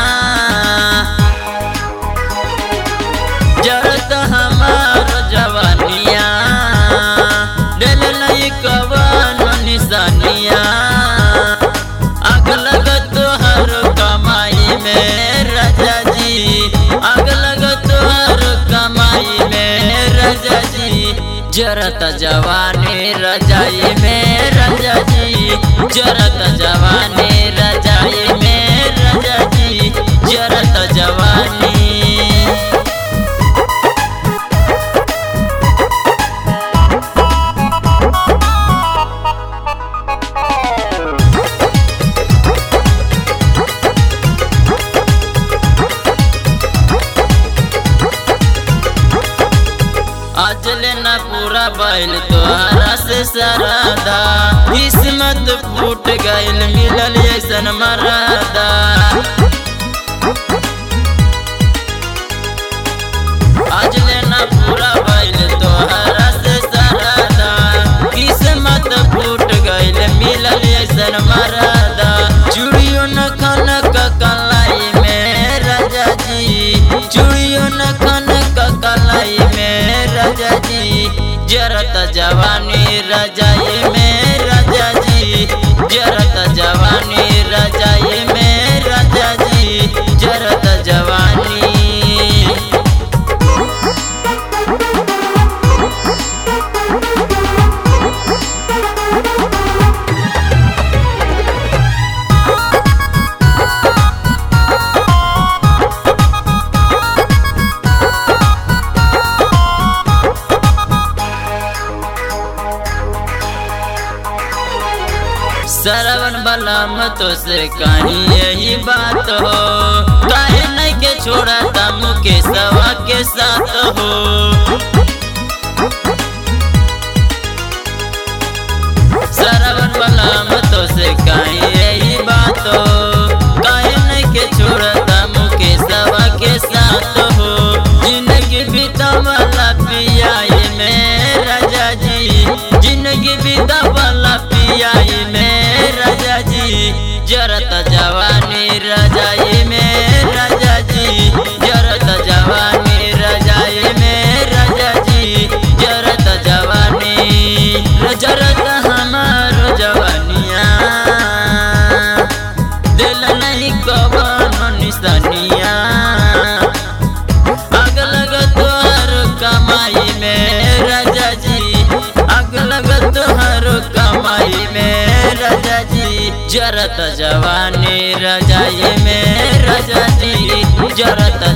जरत हमार जवानिया दिल नहीं कवन निशानिया आग लगत हर कमाई में राजा जी आग लगत हर कमाई में राजा जी जरत जवानी रजाई में राजा जी जरत जवानी रजाई में राजा जी जरत जवानी आज लेना पूरा बैल तोहरा से सरादा किस्मत फूट गइल मिलल ऐसन मरादा आज लेना पूरा बैल तोहरा से सरादा किस्मत फूट गइल मिलल ऐसन मरादा चूड़ियों न खनक कलाई में राजा जी चूड़ियों न खनक कलाई में राजा जी जरत जवानी रजाई में राजा जी जरत जवानी रजाई में राजा जी जरत जवानी सरवन बलम तो से कहीं यही बात हो काहे नहीं के छोड़ा था मुकेशवा के साथ हो सरवन बलम तो से कहीं यही बात हो काहे नहीं के छोड़ा था मुकेशवा के साथ हो जिंदगी बीतावला पियाई में राजा जी जिंदगी बीतावला पियाई में राजा जी जरत जवानी रजाई में राजा जी जरत जवानी रजाई में राजा जी जरत जवानी जरत हमार जवानिया दिल नहीं कवन निशानिया आग लगत हर कमाई में राजा जी आग लगत हर कमाई में राजा जी जरत जवानी रजाई में राजा जी जरत